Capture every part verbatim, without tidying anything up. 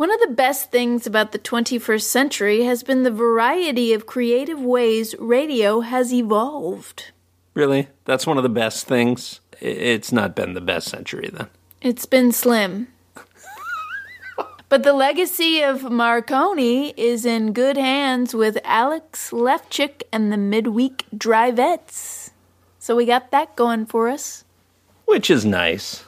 One of the best things about the twenty-first century has been the variety of creative ways radio has evolved. Really? That's one of the best things? It's not been the best century, then. It's been slim. But the legacy of Marconi is in good hands with Alex Lefchick and the Midweek Drivettes. So we got that going for us. Which is nice.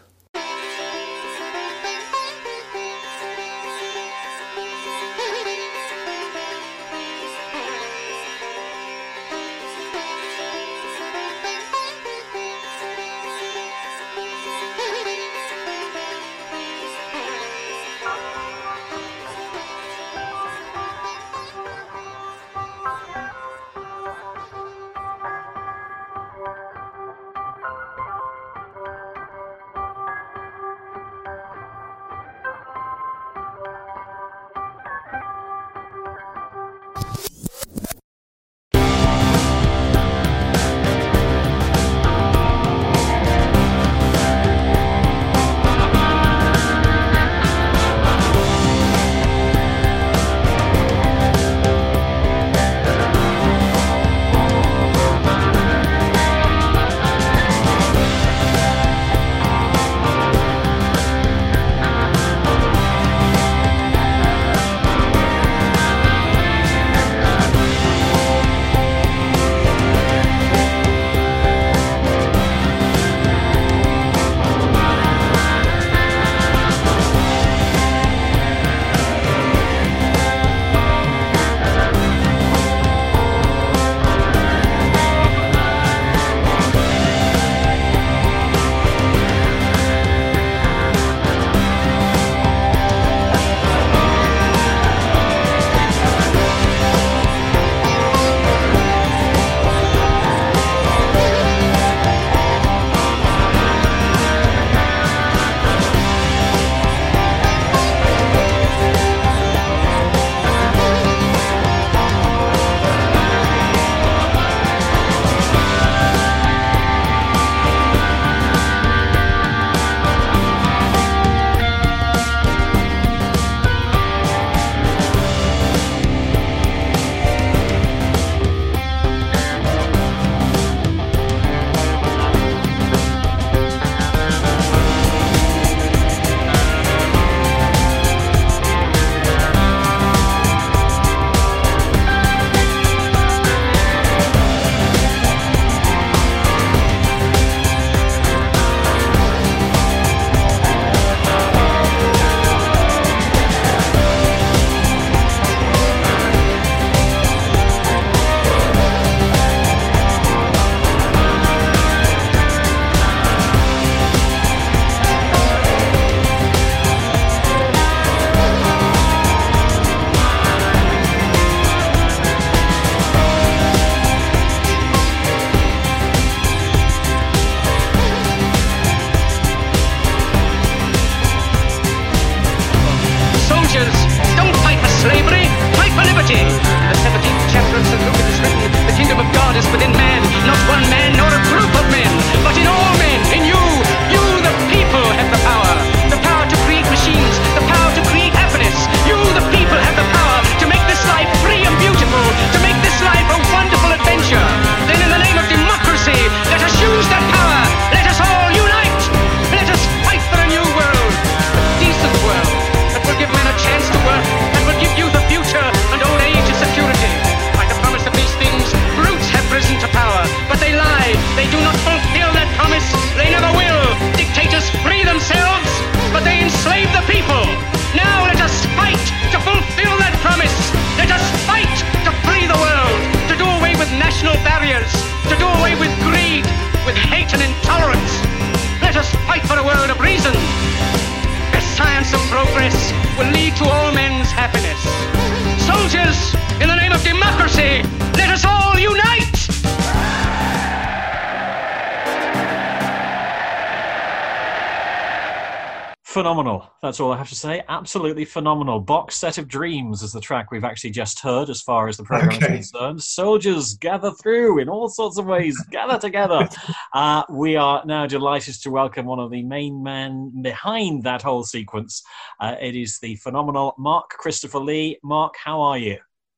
Phenomenal. That's all I have to say. Absolutely phenomenal. Box Set of Dreams is the track we've actually just heard as far as the program Okay. is concerned. Soldiers gather through in all sorts of ways. Gather together. Uh, we are now delighted to welcome one of the main men behind that whole sequence. Uh, it is the phenomenal Mark Christopher Lee. Mark, how are you?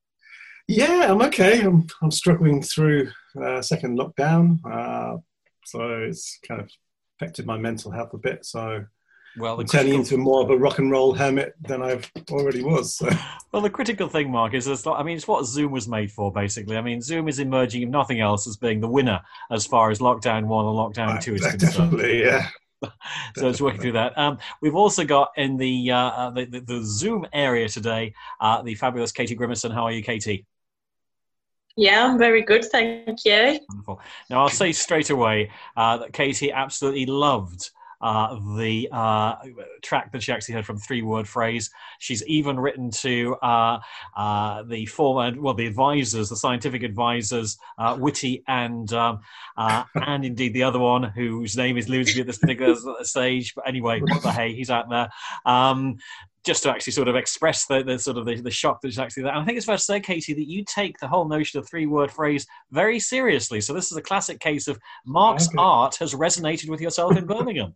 Yeah, I'm okay. I'm I'm struggling through uh, second lockdown, uh, so it's kind of affected my mental health a bit. So. Well, I'm turning critical... into more of a rock and roll hermit than I already was. So. Well, the critical thing, Mark, is it's, I mean, it's what Zoom was made for, basically. I mean, Zoom is emerging, if nothing else, as being the winner as far as lockdown one and lockdown Right, two is concerned. definitely, yeah. So definitely. It's working through that. Um, we've also got in the, uh, the, the the Zoom area today uh, the fabulous Katie Grimmerson. How are you, Katie? Yeah, I'm very good, thank you. Wonderful. Now, I'll say straight away uh, that Katie absolutely loved Uh, the uh, track that she actually heard from Three Word Phrase. She's even written to uh, uh, the former, well, the advisors, the scientific advisors, uh, Whitty and um, uh, and indeed the other one whose name is eludes me at this particular stage. But anyway, what the hey, he's out there. Um, just to actually sort of express the, the sort of the, the shock that's actually there. And I think it's fair to say, Katie, that you take the whole notion of three-word phrase very seriously. So this is a classic case of Mark's Okay. art has resonated with yourself in Birmingham.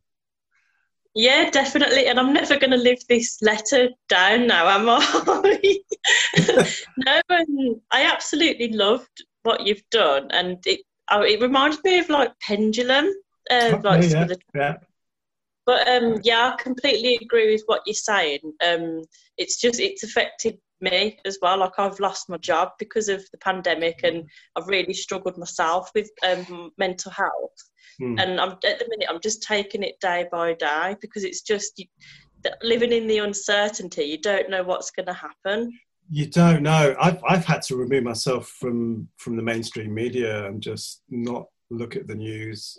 Yeah, definitely. And I'm never going to live this letter down now, am I? No, um, I absolutely loved what you've done. And it oh, it reminded me of like Pendulum. Uh, Okay, like yeah, some of the, yeah. but um, yeah, I completely agree with what you're saying. Um, it's just, it's affected me as well. Like I've lost my job because of the pandemic and I've really struggled myself with um, mental health. Hmm. And I'm, at the minute, I'm just taking it day by day because it's just you, living in the uncertainty. You don't know what's going to happen. You don't know. I've I've had to remove myself from from the mainstream media and just not look at the news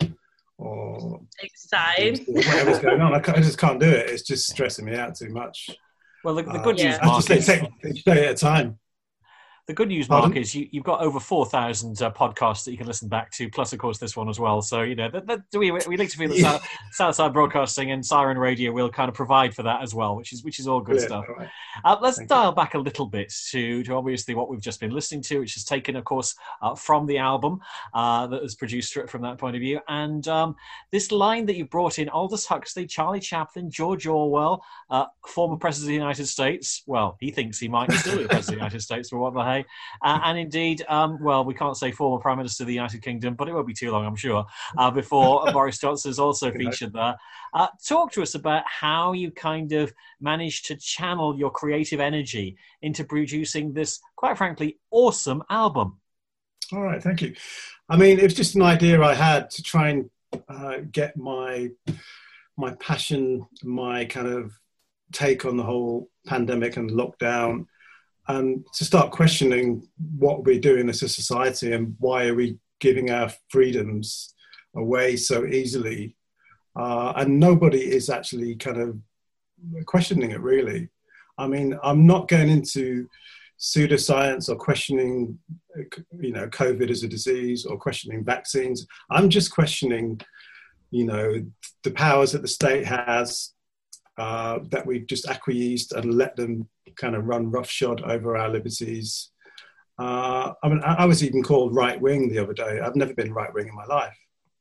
or Same. whatever's going on. I, can't, I just can't do it. It's just stressing me out too much. Well, the, the Uh, good yeah. news, I Mark, just say is, take each day at a time. the good news, Pardon? Mark, is you, you've got over four thousand uh, podcasts that you can listen back to, plus, of course, this one as well. So, you know, that, that, we, we like to feel that Yeah. South, Southside Broadcasting and Siren Radio will kind of provide for that as well, which is which is all good Brilliant. stuff. All right. Uh, let's Thank dial back a little bit to, to obviously what we've just been listening to, which is taken, of course, uh, from the album uh, that was produced from that point of view. And um, this line that you brought in, Aldous Huxley, Charlie Chaplin, George Orwell, uh, former President of the United States. Well, he thinks he might still be the President of the United States, but what the hey. Uh, and indeed, um, well, we can't say former Prime Minister of the United Kingdom, but it won't be too long, I'm sure, uh, before Boris Johnson is also featured there. Uh, talk to us about how you kind of managed to channel your creative energy into producing this, quite frankly, awesome album. All right, thank you. I mean, it was just an idea I had to try and uh, get my my passion, my kind of take on the whole pandemic and lockdown, and to start questioning what we're doing as a society and why are we giving our freedoms away so easily. Uh, and nobody is actually kind of questioning it, really. I mean, I'm not going into pseudoscience or questioning, you know, COVID as a disease or questioning vaccines. I'm just questioning, you know, the powers that the state has, uh, that we've just acquiesced and let them kind of run roughshod over our liberties. Uh, I mean, I, I was even called right-wing the other day. I've never been right-wing in my life.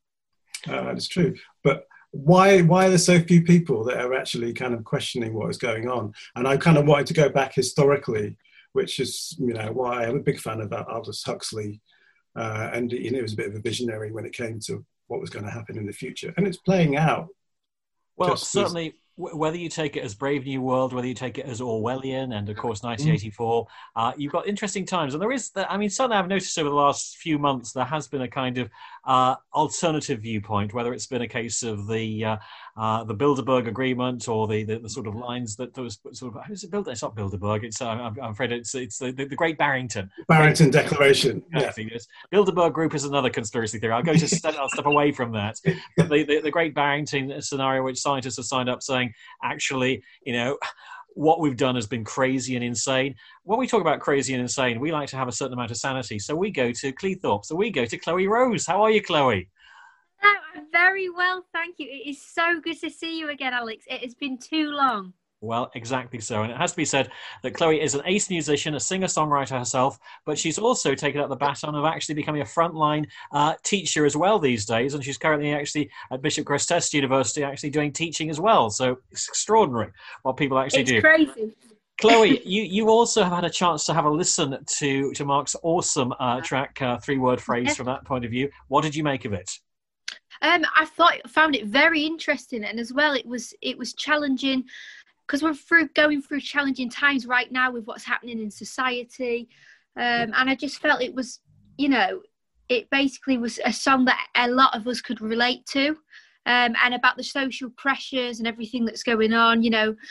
Uh, it's true. But why why are there so few people that are actually kind of questioning what is going on? And I kind of wanted to go back historically, which is, you know, why I'm a big fan of Aldous Huxley. Uh, and, you know, he was a bit of a visionary when it came to what was going to happen in the future. And it's playing out. Well, Just as- certainly, w- whether you take it as Brave New World, whether you take it as Orwellian, and of course nineteen eighty-four, uh, you've got interesting times. And there is, the, I mean, certainly I've noticed over the last few months there has been a kind of uh, alternative viewpoint, whether it's been a case of the uh, uh, the Bilderberg Agreement or the, the, the sort of lines that there was sort of, who's it Bild- It's not Bilderberg, it's, uh, I'm, I'm afraid it's it's the, the, the Great Barrington. Barrington Declaration. Yeah. Exactly, yes. Bilderberg Group is another conspiracy theory. I'll go to step, I'll step away from that. But the, the, the Great Barrington scenario, which scientists have signed up saying, actually, you know, what we've done has been crazy and insane. When we talk about crazy and insane, we like to have a certain amount of sanity. So we go to Cleethorpes. So we go to Chloe Rose. How are you, Chloe? Oh, very well, thank you. It is so good to see you again, Alex. It has been too long. Well, exactly so. And it has to be said that Chloe is an ace musician, a singer-songwriter herself, but she's also taken up the baton of actually becoming a frontline uh, teacher as well these days. And she's currently actually at Bishop Grosseteste University actually doing teaching as well. So it's extraordinary what people actually it's do. It's crazy. Chloe, you, you also have had a chance to have a listen to, to Mark's awesome uh, track, uh, three-word phrase from that point of view. What did you make of it? Um, I thought found it very interesting, and as well, it was it was challenging because we're through going through challenging times right now with what's happening in society, um, and I just felt it was, you know, it basically was a song that a lot of us could relate to, um, and about the social pressures and everything that's going on, you know.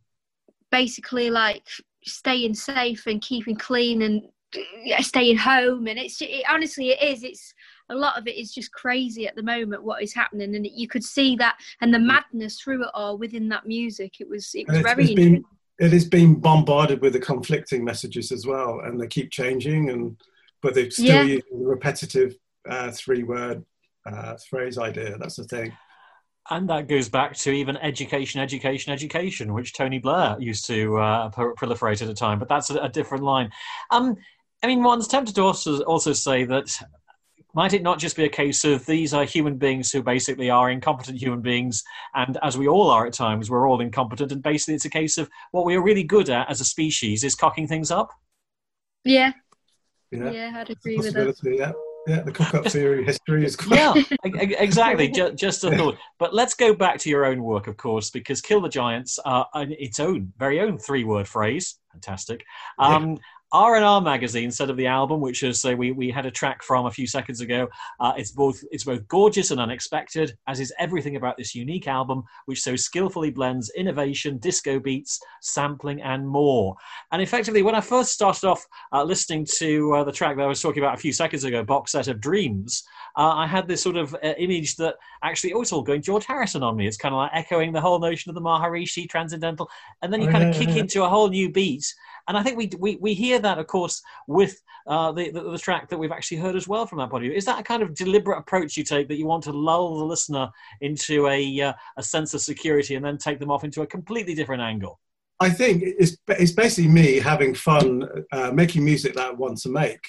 Basically like staying safe and keeping clean and staying home, and it's it, honestly it is it's a lot of it is just crazy at the moment what is happening, and you could see that and the madness through it all within that music. It was it was it's, very it's been, it has been bombarded with the conflicting messages as well, and they keep changing, and but they're still yeah. using the repetitive uh, three word uh, phrase idea. That's the thing. And that goes back to even education, education, education, which Tony Blair used to uh, proliferate at a time. But that's a, a different line. Um, I mean, one's tempted to also, also say that might it not just be a case of these are human beings who basically are incompetent human beings, and as we all are at times, we're all incompetent, and basically it's a case of what we are really good at as a species is cocking things up? Yeah. Yeah, yeah I'd agree with that. Yeah. Yeah, the cock-up theory history is quite... Yeah, exactly, just, just a thought. But let's go back to your own work, of course, because Kill the Giants are its own, very own three-word phrase. Fantastic. Um, yeah. R and R magazine said of the album, which is uh, we we had a track from a few seconds ago. Uh, it's both it's both gorgeous and unexpected, as is everything about this unique album, which so skillfully blends innovation, disco beats, sampling, and more. And effectively, when I first started off uh, listening to uh, the track that I was talking about a few seconds ago, Box Set of Dreams, uh, I had this sort of uh, image that actually, oh, it's all going George Harrison on me. It's kind of like echoing the whole notion of the Maharishi transcendental, and then you kind of kick into a whole new beat. And I think we we we hear that, of course, with uh, the, the the track that we've actually heard as well from that point of view. Is that a kind of deliberate approach you take, that you want to lull the listener into a uh, a sense of security and then take them off into a completely different angle? I think it's it's basically me having fun uh, making music that I want to make.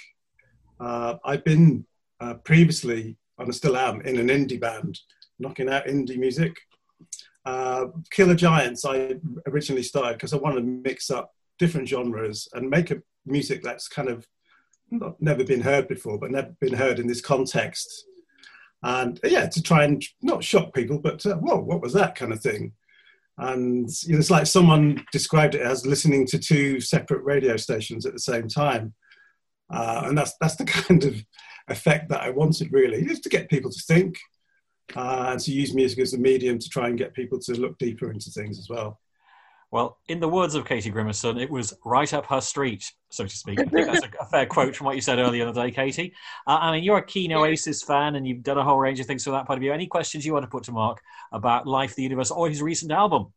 Uh, I've been uh, previously, and I still am, in an indie band, knocking out indie music. Uh, Kill the Giants, I originally started because I wanted to mix up different genres and make a music that's kind of not, never been heard before, but never been heard in this context. And yeah, to try and not shock people, but uh, whoa, what was that kind of thing? And you know, it's like someone described it as listening to two separate radio stations at the same time. Uh, and that's that's the kind of effect that I wanted, really, is to get people to think uh, and to use music as a medium to try and get people to look deeper into things as well. Well, in the words of Katie Grimmerson, it was right up her street, so to speak. I think that's a, a fair quote from what you said earlier in the day, Katie. Uh, I mean, you're a keen Oasis fan, and you've done a whole range of things from that point of view. Any questions you want to put to Mark about Life, the Universe, or his recent album?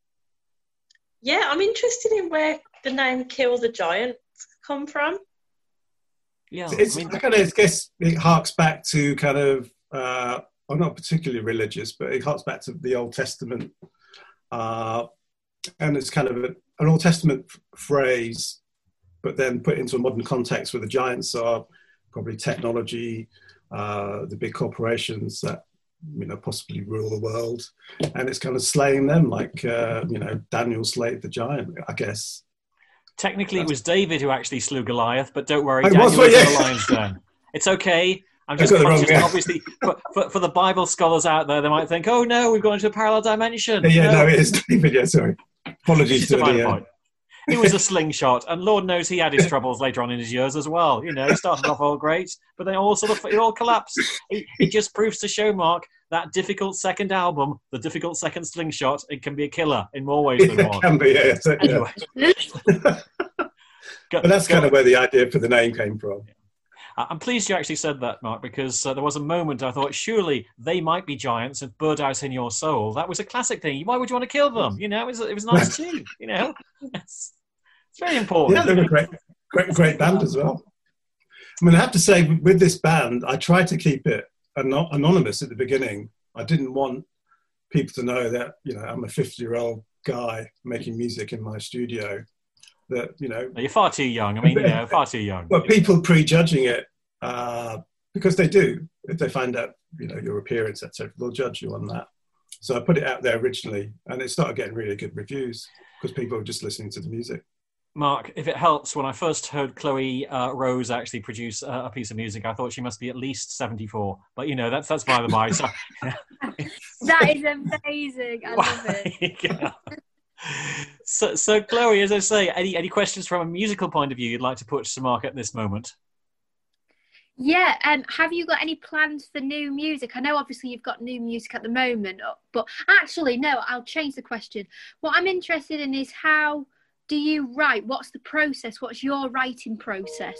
Yeah, I'm interested in where the name Kill the Giants come from. Yeah, it's, I, mean, I kind of guess it harks back to kind of, uh, well, not particularly religious, but it harks back to the Old Testament. Uh, and it's kind of a, an Old Testament f- phrase, but then put into a modern context where the giants are probably technology, uh, the big corporations that, you know, possibly rule the world. And it's kind of slaying them like, uh, you know, Daniel slayed the giant, I guess. Technically, it was David who actually slew Goliath, but don't worry, I Daniel was, is yeah. the lion's den. It's okay. I'm just got it conscious wrong, yeah. obviously, for, for, for the Bible scholars out there, they might think, oh no, we've gone into a parallel dimension. Yeah, yeah no. no, it is David, yeah, sorry. Apologies to the point. He was a slingshot, and Lord knows he had his troubles later on in his years as well. You know, he started off all great, but then all sort of it all collapsed. It, it just proves to show, Mark, that difficult second album, the difficult second slingshot, it can be a killer in more ways than yeah, one. It can be, yeah. So, anyway. yeah. But that's kind of where the idea for the name came from. I'm pleased you actually said that, Mark, because uh, there was a moment I thought, surely they might be giants and Birdhouse in Your Soul. That was a classic thing. Why would you want to kill them? You know, it was, it was nice too, you know. It's, it's very important. Yeah, they're a great, great, great band as well. I mean, I have to say, with this band, I try to keep it an- anonymous at the beginning. I didn't want people to know that, you know, I'm a fifty-year-old guy making music in my studio. That, you know, you're far too young. I mean, you know, far too young. But people prejudging it uh, because they do. If they find out, you know, your appearance, et cetera, they'll judge you on that. So I put it out there originally, and it started getting really good reviews because people were just listening to the music. Mark, if it helps, when I first heard Chloe uh, Rose actually produce uh, a piece of music, I thought she must be at least seventy-four. But, you know, that's that's by the by. So, that is amazing. I love it. Yeah. So, so, Chloe, as I say, any, any questions from a musical point of view you'd like to put to Mark at this moment? Yeah, um, have you got any plans for new music? I know obviously you've got new music at the moment, but actually, no, I'll change the question. What I'm interested in is how do you write? What's the process? What's your writing process?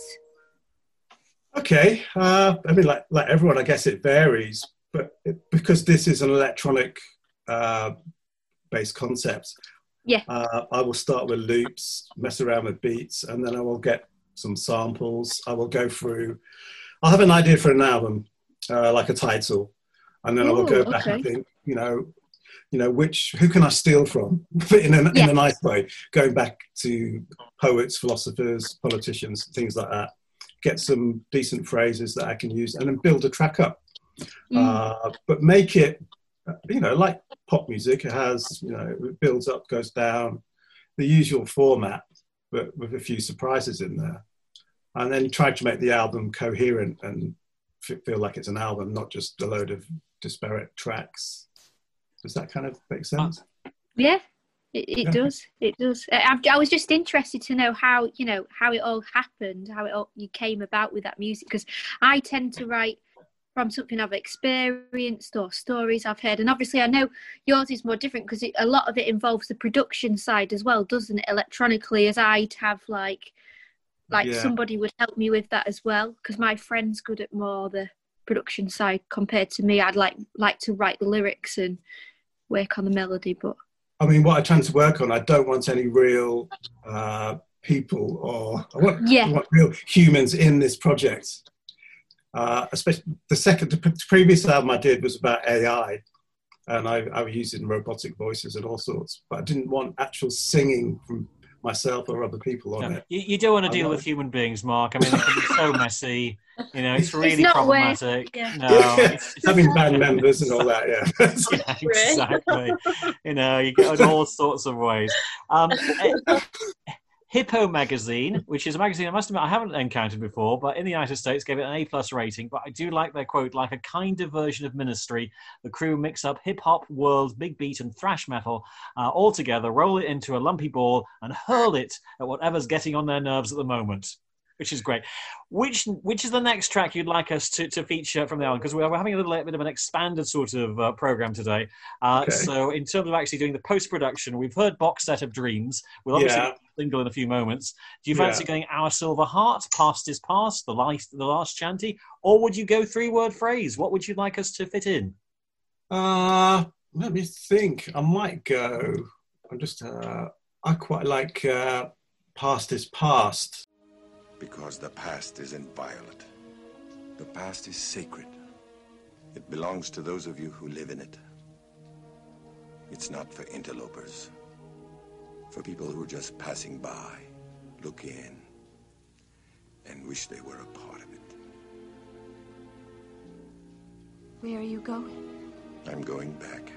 Okay, uh, I mean, like, like everyone, I guess it varies, but it, because this is an electronic uh, based concept, yeah, uh, I will start with loops, mess around with beats, and then I will get some samples. I will go through, I'll have an idea for an album, uh, like a title, and then Ooh, I will go back okay. and think, you know, you know, which, who can I steal from in, a, yeah. in a nice way, going back to poets, philosophers, politicians, things like that, get some decent phrases that I can use and then build a track up. Mm. Uh, but make it, you know, like pop music, it has, you know, it builds up, goes down, the usual format, but with a few surprises in there. And then try to make the album coherent and feel like it's an album, not just a load of disparate tracks. Does that kind of make sense? Yeah, it, it yeah. does. It does. I, I was just interested to know how, you know, how it all happened, how it all, you came about with that music, because I tend to write from something I've experienced or stories I've heard. And obviously I know yours is more different because a lot of it involves the production side as well, doesn't it? Electronically, as I'd have like, like yeah. somebody would help me with that as well. Because my friend's good at more the production side compared to me. I'd like like to write the lyrics and work on the melody. But I mean, what I tend to work on, I don't want any real uh, people or I want, yeah. I want real humans in this project. Uh, especially the second, the previous album I did was about A I, and I, I was using robotic voices and all sorts, but I didn't want actual singing from myself or other people on no, it. You, you don't want to deal with human beings, Mark. I mean, it can be so messy. You know, it's really it's problematic. Yeah. No, it's, it's, having band members and all that. Yeah, yeah exactly. You know, you get in all sorts of ways. Um, Hippo magazine, which is a magazine I must admit I haven't encountered before, but in the United States gave it an A plus rating. But I do like their quote, like a kinder version of Ministry, the crew mix up hip hop, world, big beat and thrash metal uh, all together, roll it into a lumpy ball and hurl it at whatever's getting on their nerves at the moment, which is great. Which which is the next track you'd like us to, to feature from the album? Because we're, we're having a little bit of an expanded sort of uh, program today. Uh, okay. So in terms of actually doing the post-production, we've heard Box Set of Dreams. We'll obviously yeah. single in a few moments. Do you fancy yeah. going Our Silver Heart, Past is Past, the last, the last chanty? Or would you go three-word phrase? What would you like us to fit in? Uh, let me think. I might go, I'm just, uh, I quite like uh, Past is Past. Because the past isn't violent. The past is sacred. It belongs to those of you who live in it. It's not for interlopers. For people who are just passing by, look in, and wish they were a part of it. Where are you going? I'm going back.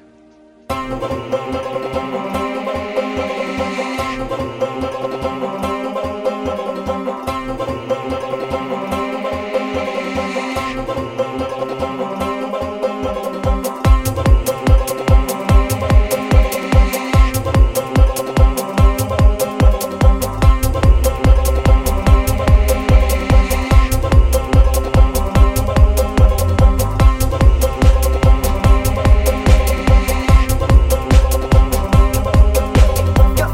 Go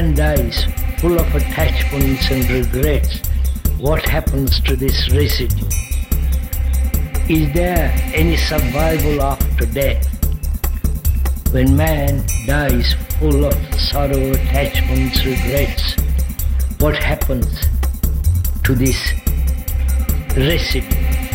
man dies full of attachments and regrets, what happens to this residue? Is there any survival after death? When man dies full of sorrow, attachments, regrets, what happens to this residue?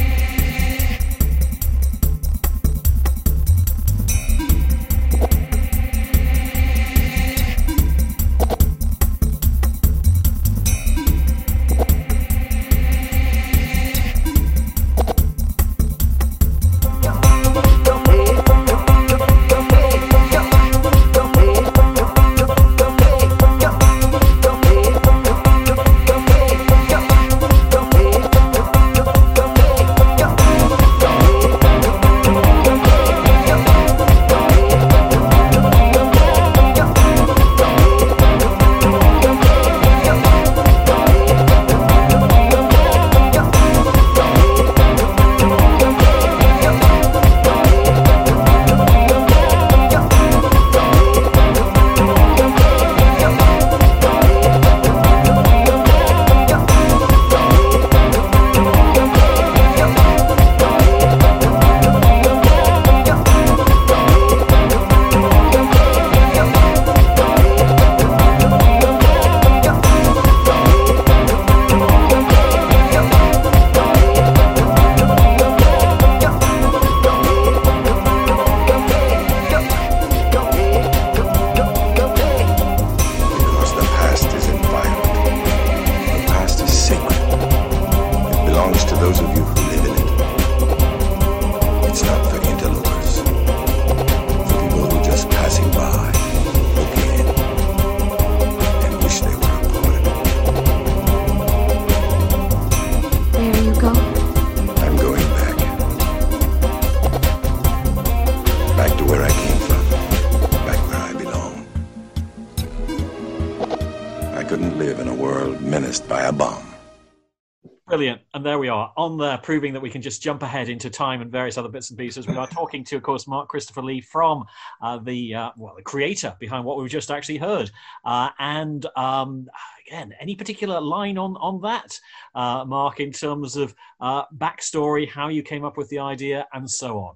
On there, proving that we can just jump ahead into time and various other bits and pieces. We are talking to, of course, Mark Christopher Lee from uh, the uh, well, the creator behind what we've just actually heard. Uh, and um, again, any particular line on on that, uh, Mark, in terms of uh, backstory, how you came up with the idea, and so on?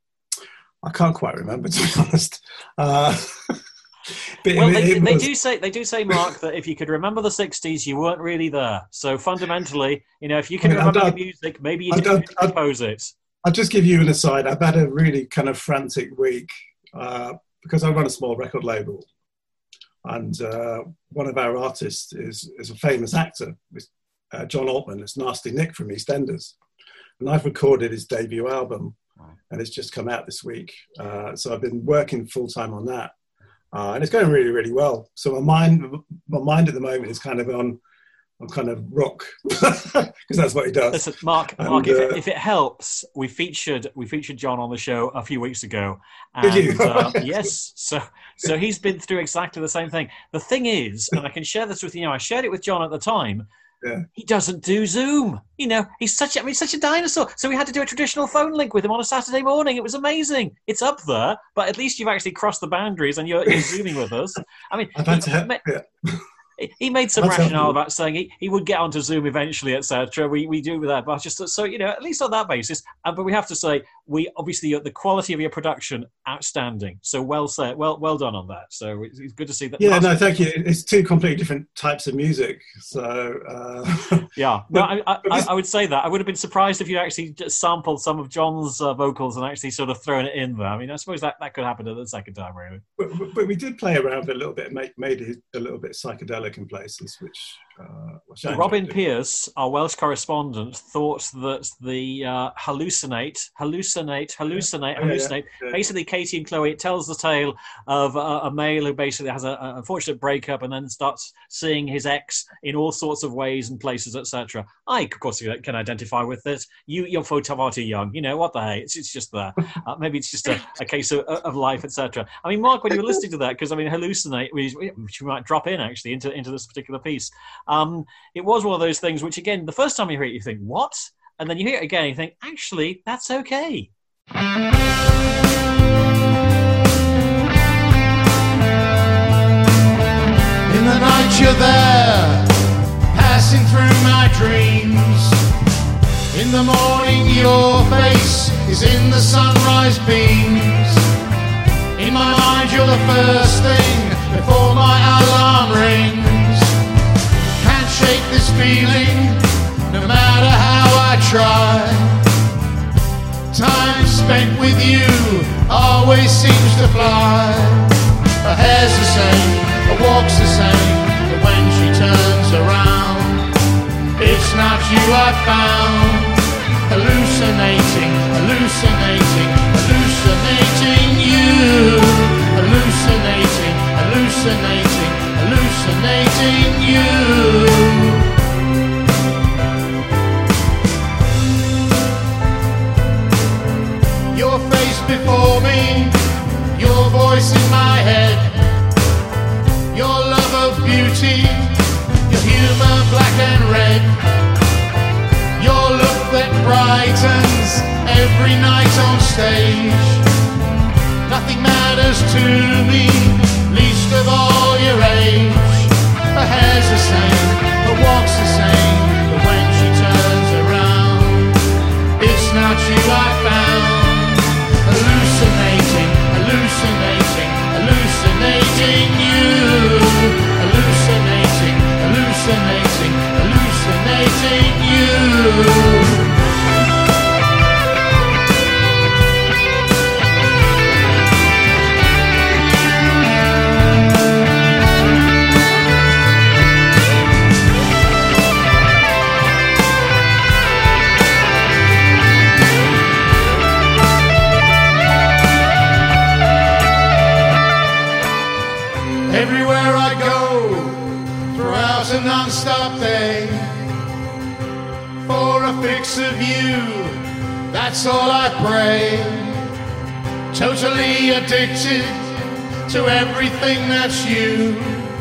I can't quite remember, to be honest. Uh, But well, they, they do say they do say, Mark, that if you could remember the sixties, you weren't really there. So fundamentally, you know, if you can I mean, remember the music, maybe you didn't compose it. I'll just give you an aside. I've had a really kind of frantic week uh, because I run a small record label, and uh, one of our artists is is a famous actor, uh, John Altman. It's Nasty Nick from EastEnders, and I've recorded his debut album, and it's just come out this week. Uh, so I've been working full time on that. Uh, and it's going really, really well. So my mind, my mind at the moment is kind of on, on kind of rock, because that's what he does. Listen, Mark, and, Mark, if, uh, it, if it helps, we featured we featured John on the show a few weeks ago. And, did you? uh, yes. So so he's been through exactly the same thing. The thing is, and I can share this with you now. I shared it with John at the time. Yeah. He doesn't do Zoom. You know, he's such a, I mean, such a dinosaur. So we had to do a traditional phone link with him on a Saturday morning. It was amazing. It's up there, but at least you've actually crossed the boundaries and you're, you're Zooming with us. I mean, I've had to have, ma- yeah. he made some rationale about saying he, he would get onto Zoom eventually, et cetera. We we do that, but just so you know, at least on that basis. Uh, but we have to say, we obviously the quality of your production outstanding. So well said, well well done on that. So it's, it's good to see that. Yeah, no, thank you. It's two completely different types of music. So uh, yeah, no, I, I, I, I would say that I would have been surprised if you actually just sampled some of John's uh, vocals and actually sort of thrown it in there. I mean, I suppose that, that could happen at the second time, really. But, but we did play around a little bit, make made it a little bit psychedelic in places, which. Uh, which Robin Pierce, our Welsh correspondent, thought that the uh, hallucinate, hallucinate, hallucinate, yeah. hallucinate. Yeah, yeah, yeah. Basically, Katie and Chloe. It tells the tale of a, a male who basically has a, a unfortunate breakup and then starts seeing his ex in all sorts of ways and places, et cetera. I, of course, can identify with it. You, you're far too young. You know what the hey? It's, it's just there. Uh, maybe it's just a, a case of, of life, et cetera. I mean, Mark, when you were listening to that, because I mean, hallucinate, which we might drop in actually into into this particular piece. Um, it was one of those things which, again, the first time you hear it, you think, what? And then you hear it again, and you think, actually, that's okay. In the night you're there, passing through my dreams. In the morning your face is in the sunrise beams. In my mind you're the first thing before my alarm rings. Can't shake this feeling, no matter how I try. Time spent with you always seems to fly. Her hair's the same, her walk's the same, but when she turns around, it's not you I found. Hallucinating, hallucinating, hallucinating you. Hallucinating, hallucinating, hallucinating you. Your face before me, your voice in my head, your love of beauty, your humour black and red, your look that brightens every night on stage. Nothing matters to me, least of all your age. Her hair's the same, her walk's the same, but when she turns around, it's not you I found. Hallucinating, hallucinating, hallucinating you. Hallucinating, hallucinating, hallucinating you. Everywhere I go, throughout a non-stop day, for a fix of you, that's all I pray. Totally addicted to everything that's you.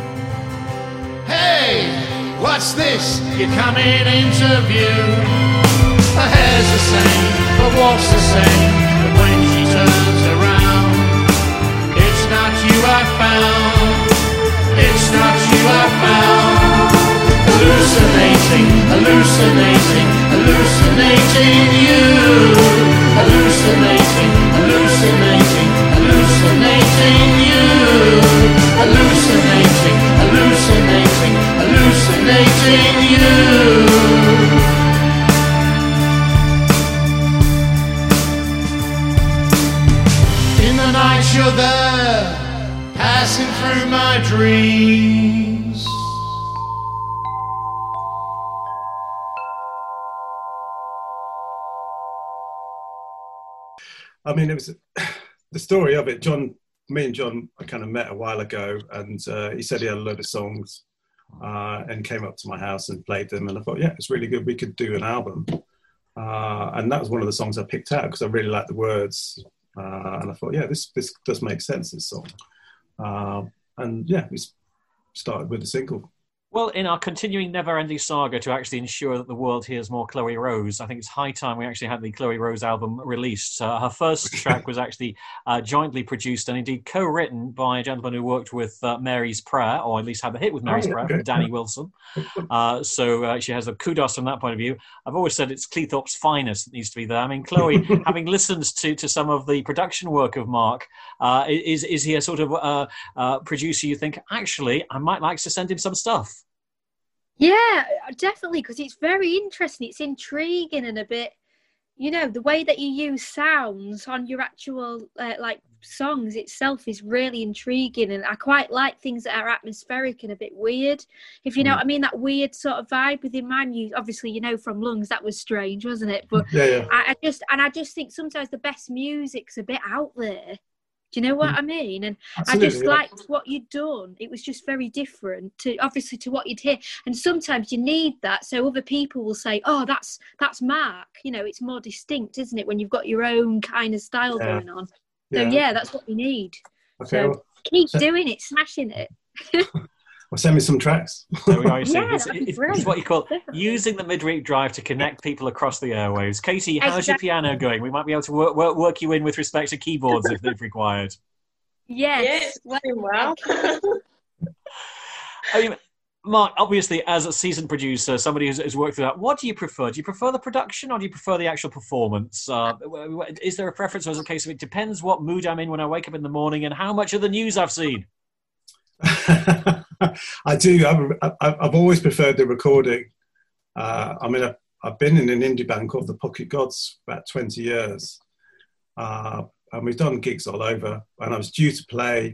Hey, what's this? You come in interview. Her hair's the same, her walk's the same, but when she turns around, it's not you I found. It's not you I found. Hallucinating, hallucinating, hallucinating you. Hallucinating, hallucinating, hallucinating you. Hallucinating, hallucinating, hallucinating you. In the night you're there, passing through my dreams. I mean, it was the story of it. John, me and John, I kind of met a while ago, and uh, he said he had a load of songs, uh, and came up to my house and played them. And I thought, yeah, it's really good. We could do an album, uh, and that was one of the songs I picked out because I really liked the words. Uh, and I thought, yeah, this this does make sense. This song. Uh, and yeah, we started with a single. Well, in our continuing never-ending saga to actually ensure that the world hears more Chloe Rose, I think it's high time we actually had the Chloe Rose album released. Uh, her first track was actually uh, jointly produced and indeed co-written by a gentleman who worked with uh, Mary's Prayer, or at least had a hit with Mary's oh, yeah, Prayer, okay. from Danny Wilson. Uh, so uh, she has a kudos from that point of view. I've always said it's Cleethorpes' finest that needs to be there. I mean, Chloe, having listened to, to some of the production work of Mark, uh, is, is he a sort of uh, uh, producer you think, actually, I might like to send him some stuff? Yeah, definitely, because it's very interesting. It's intriguing and a bit, you know, the way that you use sounds on your actual, uh, like, songs itself is really intriguing. And I quite like things that are atmospheric and a bit weird, if you know mm. what I mean, that weird sort of vibe within mine. You, obviously, you know, from Lungs, that was strange, wasn't it? But yeah, yeah. I, I just, and I just think sometimes the best music's a bit out there. Do you know what mm. I mean? And Absolutely, I just yeah. liked what you'd done. It was just very different to, obviously, to what you'd hear. And sometimes you need that, so other people will say, "Oh, that's that's Mark." You know, it's more distinct, isn't it, when you've got your own kind of style yeah. going on? So yeah. yeah, that's what we need. Okay, so well, keep so- doing it, smashing it. Well, send me some tracks. There we are. You see, yeah, it's, it's, it's what you call Definitely. using the midweek drive to connect people across the airwaves. Katie, how's exactly. your piano going? We might be able to work, work, work you in with respect to keyboards if, if required. Yes, yes, very well. I mean, Mark, obviously, as a seasoned producer, somebody who's, who's worked through that, what do you prefer? Do you prefer the production or do you prefer the actual performance? Uh, is there a preference, or is it a case of it depends what mood I'm in when I wake up in the morning and how much of the news I've seen? I do. I've, I've always preferred the recording. Uh, I mean, I've, I've been in an indie band called the Pocket Gods for about twenty years. Uh, and we've done gigs all over. And I was due to play.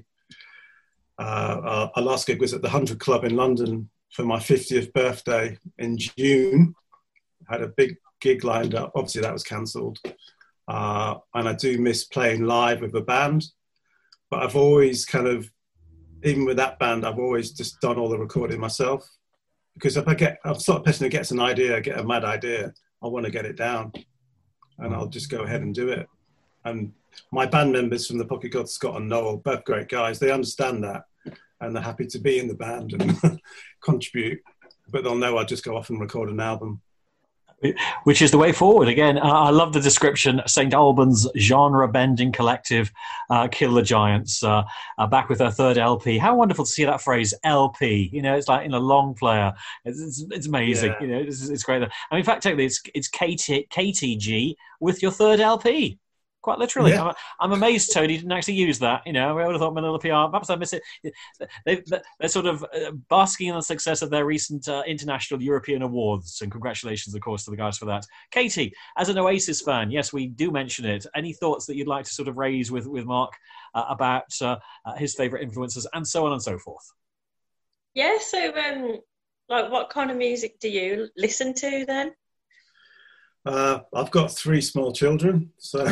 Uh, our, our last gig was at the Hundred Club in London for my fiftieth birthday in June. Had a big gig lined up. Obviously, that was cancelled. Uh, and I do miss playing live with a band. But I've always kind of, even with that band, I've always just done all the recording myself. Because if I get, I'm the sort of person who gets an idea, get a mad idea, I want to get it down. And I'll just go ahead and do it. And my band members from the Pocket Gods, Scott and Noel, both great guys, they understand that and they're happy to be in the band and contribute, but they'll know I'll just go off and record an album. Which is the way forward. Again, uh, I love the description, Saint Albans genre-bending collective, uh, Kill the Giants, uh, uh, back with their third L P. How wonderful to see that phrase, L P. You know, it's like in a long player. It's, it's, it's amazing. Yeah. You know, it's, it's great. I mean, in fact, technically, it's, it's K T, K T G with your third L P. Quite literally. Yeah. I'm, I'm amazed Tony didn't actually use that. You know, I would have thought Manila P R, perhaps I miss it. They, they're sort of basking in the success of their recent uh, international European awards. And congratulations, of course, to the guys for that. Katie, as an Oasis fan, yes, we do mention it. Any thoughts that you'd like to sort of raise with, with Mark uh, about uh, uh, his favourite influences and so on and so forth? Yeah, so um, like what kind of music do you listen to then? Uh, I've got three small children, so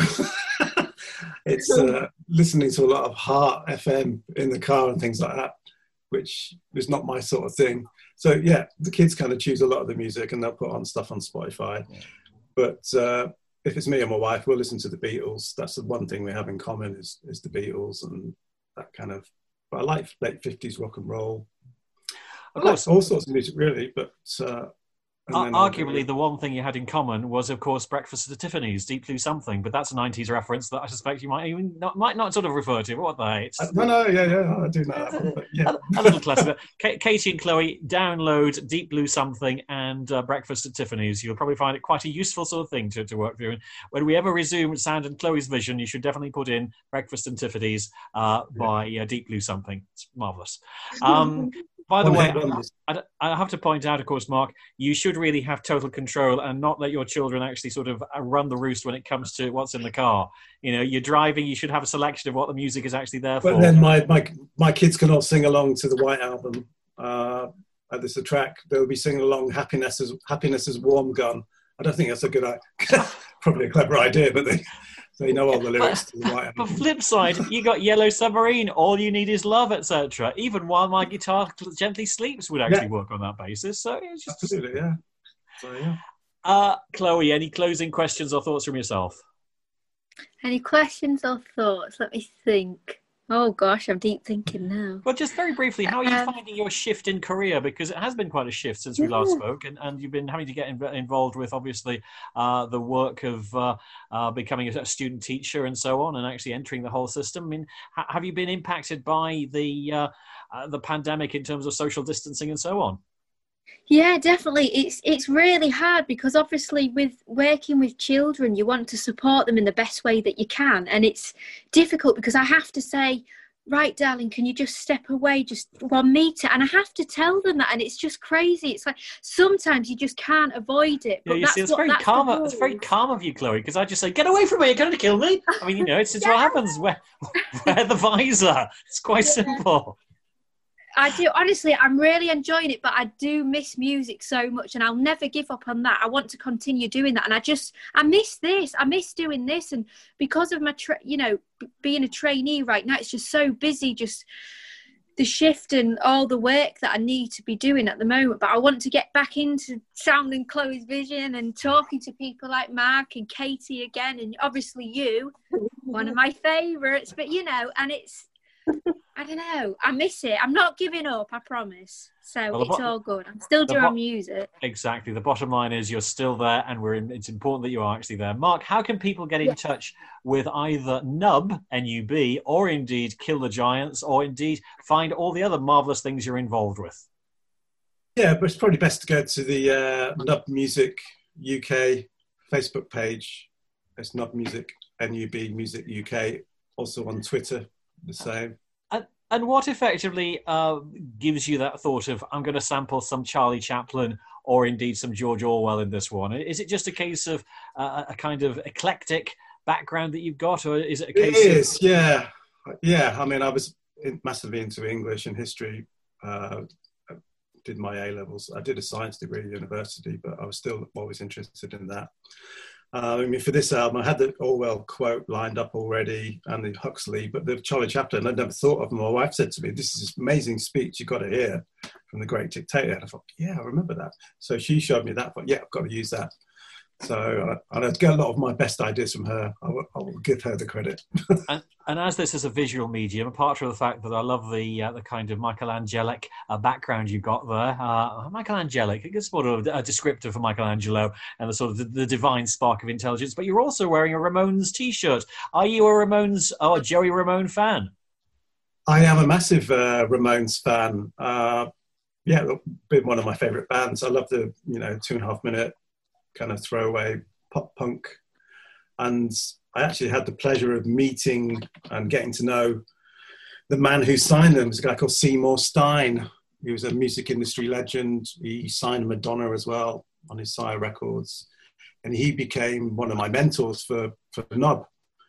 it's uh, listening to a lot of Heart F M in the car and things like that, which is not my sort of thing. So yeah, the kids kind of choose a lot of the music and they'll put on stuff on Spotify. Yeah. But uh, if it's me and my wife, we'll listen to the Beatles. That's the one thing we have in common is, is the Beatles and that kind of, but I like late fifties rock and roll. Of course, like all sorts of music really, but uh, Uh, arguably, the one thing you had in common was, of course, Breakfast at Tiffany's, Deep Blue Something, but that's a nineties reference that I suspect you might even not, might not sort of refer to. What the heck? Uh, no, no, yeah, yeah, I do know that one, but yeah. a, a little classic. K- Katie and Chloe, download Deep Blue Something and uh, Breakfast at Tiffany's. You'll probably find it quite a useful sort of thing to, to work through. And when we ever resume Sound and Chloe's Vision, you should definitely put in Breakfast and Tiffany's uh, by uh, Deep Blue Something. It's marvellous. Um, By the way, I, I have to point out, of course, Mark, you should really have total control and not let your children actually sort of run the roost when it comes to what's in the car. You know, you're driving, you should have a selection of what the music is actually there for. But then my, my, my kids can all sing along to the White Album. Uh, there's a track, they'll be singing along Happiness is, Happiness is Warm Gun. I don't think that's a good idea. Probably a clever idea, but they... They know all the lyrics. But, to the right but flip side, you got Yellow Submarine, All You Need Is Love, et cetera. Even While My Guitar Gently Sleeps would actually yeah. work on that basis. So it's just absolutely, yeah. So yeah. Uh, Chloe, any closing questions or thoughts from yourself? Any questions or thoughts? Let me think. Oh gosh, I'm deep thinking now. Well, just very briefly, how are you um, finding your shift in career? Because it has been quite a shift since we yeah. last spoke, and, and you've been having to get in, involved with, obviously, uh, the work of uh, uh, becoming a student teacher and so on, and actually entering the whole system. I mean, ha- have you been impacted by the uh, uh, the pandemic in terms of social distancing and so on? Yeah, definitely. It's it's really hard because obviously with working with children, you want to support them in the best way that you can. And it's difficult because I have to say, right, darling, can you just step away just one metre? And I have to tell them that. And it's just crazy. It's like sometimes you just can't avoid it. But yeah, you that's see, it's what, very that's calm. It's very calm of you, Chloe, because I just say, get away from me. You're going to kill me. I mean, you know, it's, it's yeah. what happens. Wear, wear the visor. It's quite yeah. simple. I do, honestly, I'm really enjoying it, but I do miss music so much and I'll never give up on that. I want to continue doing that. And I just, I miss this. I miss doing this. And because of my, tra- you know, b- being a trainee right now, it's just so busy, just the shift and all the work that I need to be doing at the moment. But I want to get back into Sound and Chloe's Vision and talking to people like Mark and Katie again. And obviously you, one of my favourites, but you know, and it's, I don't know. I miss it. I'm not giving up, I promise. So well, it's bo- all good. I'm still doing bo- music. Exactly. The bottom line is you're still there and we're in, it's important that you are actually there. Mark, how can people get in yeah. touch with either Nub, N U B, or indeed Kill the Giants, or indeed find all the other marvellous things you're involved with? Yeah, but it's probably best to go to the uh, Nub Music U K Facebook page. It's Nub Music, N U B Music U K. Also on Twitter, the same. And, and what effectively uh, gives you that thought of, I'm going to sample some Charlie Chaplin or indeed some George Orwell in this one? Is it just a case of uh, a kind of eclectic background that you've got, or is it a case It of... is, yeah. Yeah, I mean, I was massively into English and history. Uh, I did my A-levels. I did a science degree at university, but I was still always interested in that. Uh, I mean, for this album, I had the Orwell quote lined up already and the Huxley, but the Charlie Chaplin, I'd never thought of them. My wife said to me, this is this amazing speech you've got to hear from the great dictator. And I thought, yeah, I remember that. So she showed me that. I thought, yeah, I've got to use that. So uh, and I'd get a lot of my best ideas from her. I will, I will give her the credit. and, and as this is a visual medium, apart from the fact that I love the uh, the kind of Michelangelic uh, background you've got there, uh, Michelangelic, it's sort of a descriptor for Michelangelo and the sort of the, the divine spark of intelligence. But you're also wearing a Ramones T-shirt. Are you a Ramones or Joey Ramone fan? I am a massive uh, Ramones fan. Uh, yeah, been one of my favourite bands. I love the you know two and a half minute kind of throwaway pop punk. And I actually had the pleasure of meeting and getting to know the man who signed them. It was a guy called Seymour Stein. He was a music industry legend. He signed Madonna as well on his Sire Records. And he became one of my mentors for, for Nub.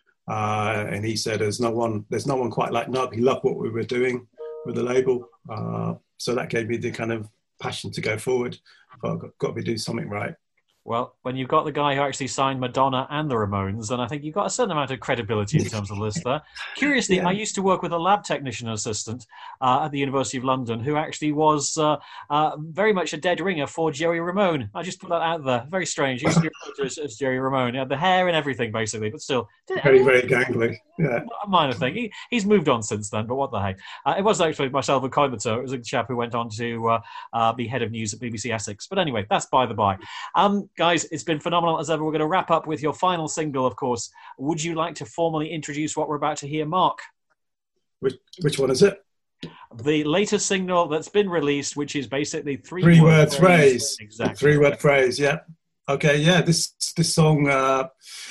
Uh, and he said, there's no one, there's no one quite like Nub. He loved what we were doing with the label. Uh, so that gave me the kind of passion to go forward. I thought, I've got, got to do something right. Well, when you've got the guy who actually signed Madonna and the Ramones, then I think you've got a certain amount of credibility in terms of the list there. Curiously, yeah. I used to work with a lab technician assistant uh, at the University of London who actually was uh, uh, very much a dead ringer for Joey Ramone. I just put that out there. Very strange. He used to be referred to as, as Joey Ramone. He had the hair and everything, basically, but still. Very, very gangly. Yeah. A minor thing. He, he's moved on since then, but what the heck. Uh, it was actually myself who coined the term. It was a chap who went on to uh, uh, be head of news at B B C Essex. But anyway, that's by the by. Um, guys, it's been phenomenal as ever. We're going to wrap up with your final single, of course. Would you like to formally introduce what we're about to hear, Mark? Which, which one is it? The latest single that's been released, which is basically three, three word, word phrase. phrase. Exactly. Three word phrase, yeah. Okay, yeah, this this song uh,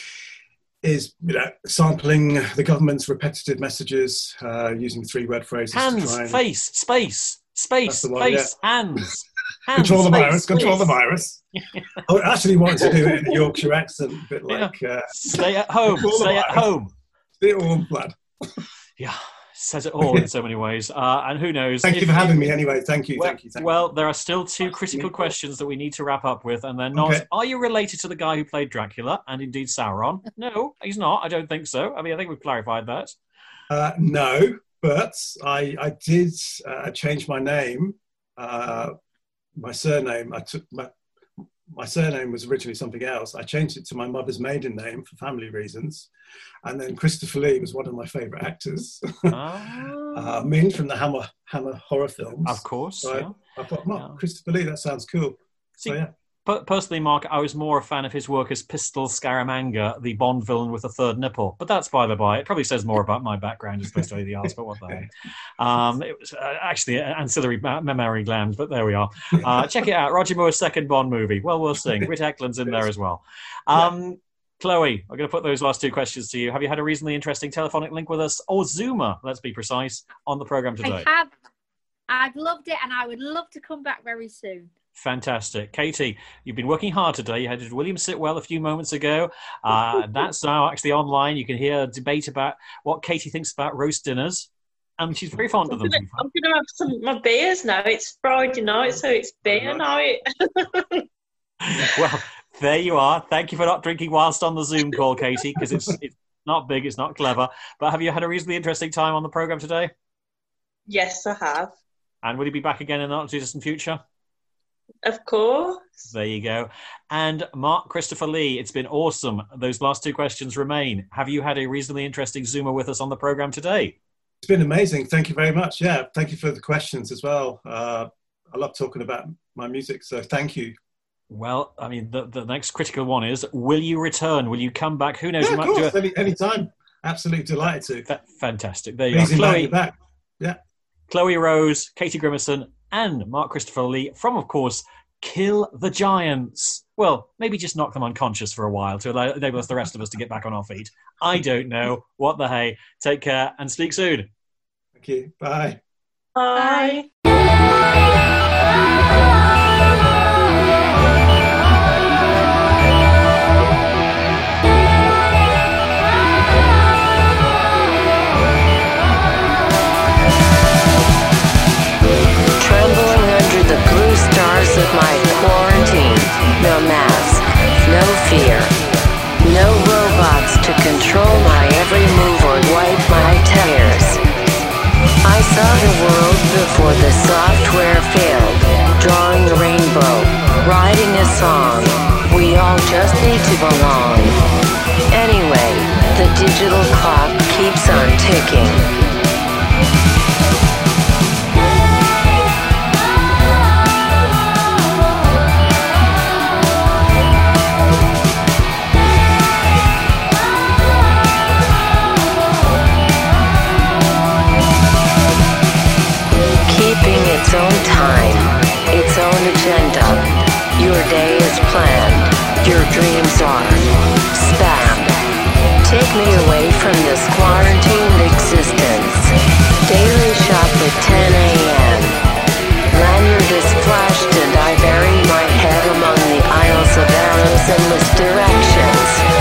is you know, sampling the government's repetitive messages uh, using three word phrases. Hands, to try and... face, space, space, one, face, yeah. hands. Hands, control the space, virus, control the virus. I actually wanted to do it in a Yorkshire accent, a bit like... Yeah. Uh, stay at home, stay at home. Stay at home, lad. Yeah, says it all in so many ways. Uh, and who knows? Thank you for having me anyway. Thank you, well, thank you. Thank well, you. there are still two critical questions that we need to wrap up with, and they're not, okay. Are you related to the guy who played Dracula and indeed Sauron? No, he's not. I don't think so. I mean, I think we've clarified that. Uh, no, but I, I did uh, change my name. Uh, my surname, I took my, my surname was originally something else. I changed it to my mother's maiden name for family reasons. And then Christopher Lee was one of my favourite actors. Oh. uh, Ming from the Hammer Hammer horror films. Of course. So yeah. I, I thought, Mark, yeah. Christopher Lee, that sounds cool. See, so, yeah. Personally, Mark, I was more a fan of his work as Pistol Scaramanga, the Bond villain with a third nipple. But that's by the by. It probably says more about my background as opposed to anything else, but what the heck. Um, it was uh, actually an ancillary mammary gland, but there we are. Uh, check it out. Roger Moore's second Bond movie. Well worth seeing. Rita Eklund's in there as well. Um, yeah. Chloe, I'm going to put those last two questions to you. Have you had a reasonably interesting telephonic link with us, or Zoomer, let's be precise, on the programme today? I have. I've loved it, and I would love to come back very soon. Fantastic. Katie, you've been working hard today. You had William Sitwell a few moments ago. Uh, that's now actually online. You can hear a debate about what Katie thinks about roast dinners. And she's very fond of them. I'm going to have some my beers now. It's Friday night, so it's beer night. Well, there you are. Thank you for not drinking whilst on the Zoom call, Katie, because it's, it's not big, it's not clever. But have you had a reasonably interesting time on the programme today? Yes, I have. And will you be back again in the not too distant future? Of course. There you go. And Mark Christopher Lee, it's been awesome. Those last two questions remain. Have you had a reasonably interesting Zoomer with us on the programme today? It's been amazing. Thank you very much. Yeah, thank you for the questions as well. Uh, I love talking about my music, so thank you. Well, I mean, the, the next critical one is, will you return? Will you come back? Who knows? Yeah, you of might course, do a... any, any time. Absolutely delighted to. F- fantastic. There you Please go. invite Chloe, me back. Yeah. Chloe Rose, Katie Grimmerson, and Mark Christopher Lee from, of course, Kill the Giants. Well, maybe just knock them unconscious for a while to allow, enable us, the rest of us, to get back on our feet. I don't know. What the hey. Take care and speak soon. Thank you. Bye. Bye. Trembling under the blue stars of my quarantine. No mask, no fear. No robots to control my every move or wipe my tears. I saw the world before the software failed. Drawing a rainbow, writing a song. We all just need to belong. Anyway, the digital clock keeps on ticking. Its own time, its own agenda. Your day is planned, your dreams are spam. Take me away from this quarantined existence. Daily shop at ten a.m. Lanyard is flashed and I bury my head among the aisles of arrows and misdirections.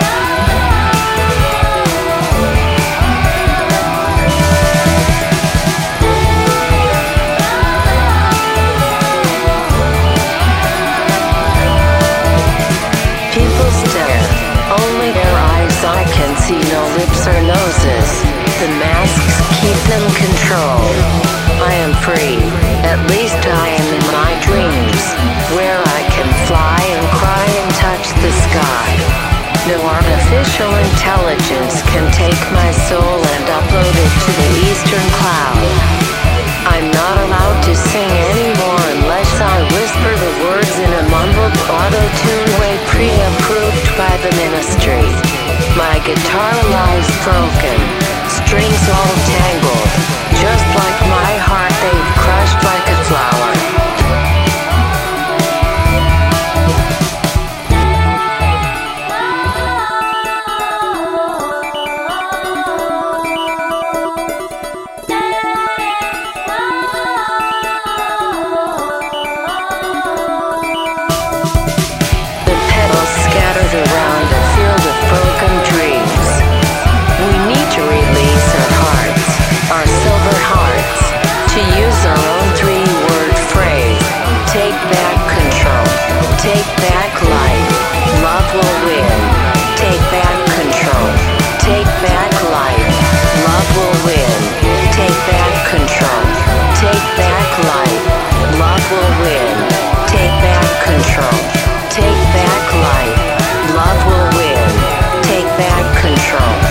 Only their eyes, I can see no lips or noses. The masks keep them controlled. I am free, at least I am in my dreams, where I can fly and cry and touch the sky. No artificial intelligence can take my soul and upload it to the eastern cloud. I'm not allowed to sing anymore unless I whisper the words in a mumbled auto-tune way pre-approved by the ministry. My guitar lies broken, strings all tangled, just like my heart they've crushed like a flower. Around a field of broken dreams. We need to release our hearts, our silver hearts, to use our own three-word phrase. Take back control. Take back life. Love will win. Take back control. Take back life. Love will win. Take back control. Take back life. Love will win. Take back control. Take back life. Love will win. Take back control.